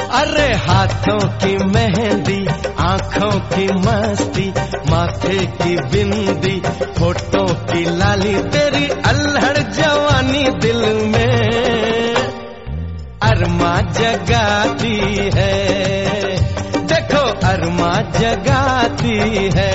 अरे हाथों की मेहंदी, आंखों की मस्ती, माथे की बिंदी, होठों की लाली, तेरी अल्हड़ जवानी दिल में अरमा जगाती है। देखो अरमा जगाती है।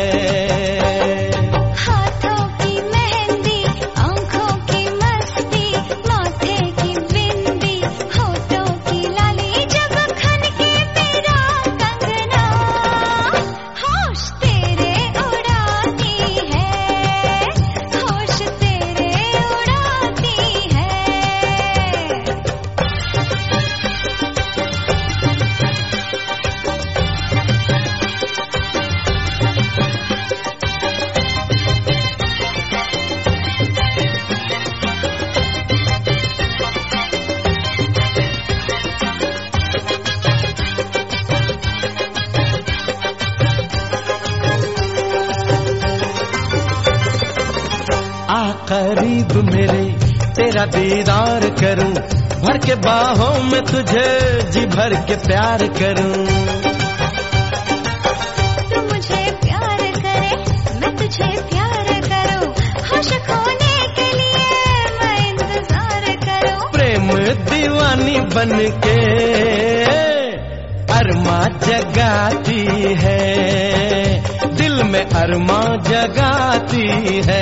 आ करीब मेरे तेरा दीदार करूं, भर के बाहों में तुझे जी भर के प्यार करूं। तू मुझे प्यार करे, मैं तुझे प्यार करूं, खुश होने के लिए मैं इंतजार करूं। प्रेम दीवानी बनके अरमा जगाती है, दिल में अरमा जगाती है।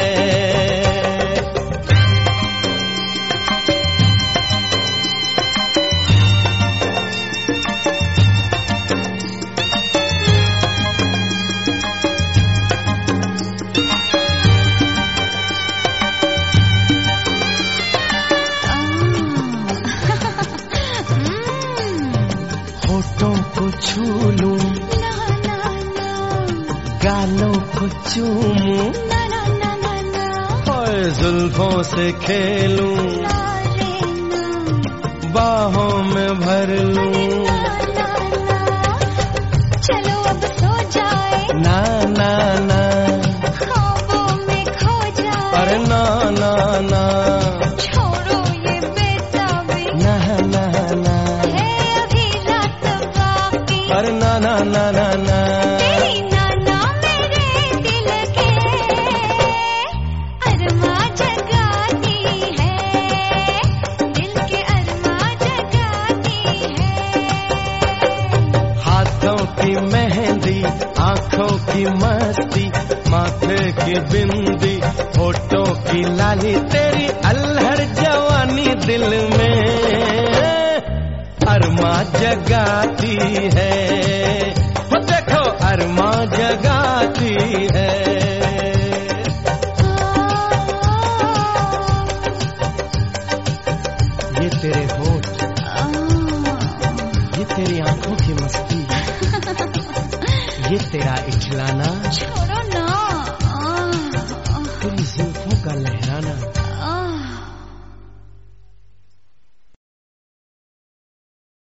होठों को छू लूं, ना ना ना, गालों को चूमूं, ना ना ना ना ना, और जुल्फों से खेलूं, ना रे ना, बाहों में भर लूं। ना ना ना, चलो अब सो जाए, ना ना ना, ख्वाबों में खो जाए। अरे ना ना ना, छोड़ो ये बेताबी, ना ना ना, है अभी रात बाकी। अरे ना ना ना ना ना। तेरी नाना मेरे दिल के अरमा जगाती है, दिल के अरमा जगाती है। हाथों की मेहंदी, आंखों की मस्ती, माथे की बिंदी, होठों की लाली, तेरी अल्हड़ जवानी दिल में अरमा जगाती है। वो देखो अरमा जगाती है। ये तेरे होठ, ये तेरी आंखों की मस्ती, ये तेरा इठलाना, छोड़ो ना, तेरी जुल्फों का लहराना,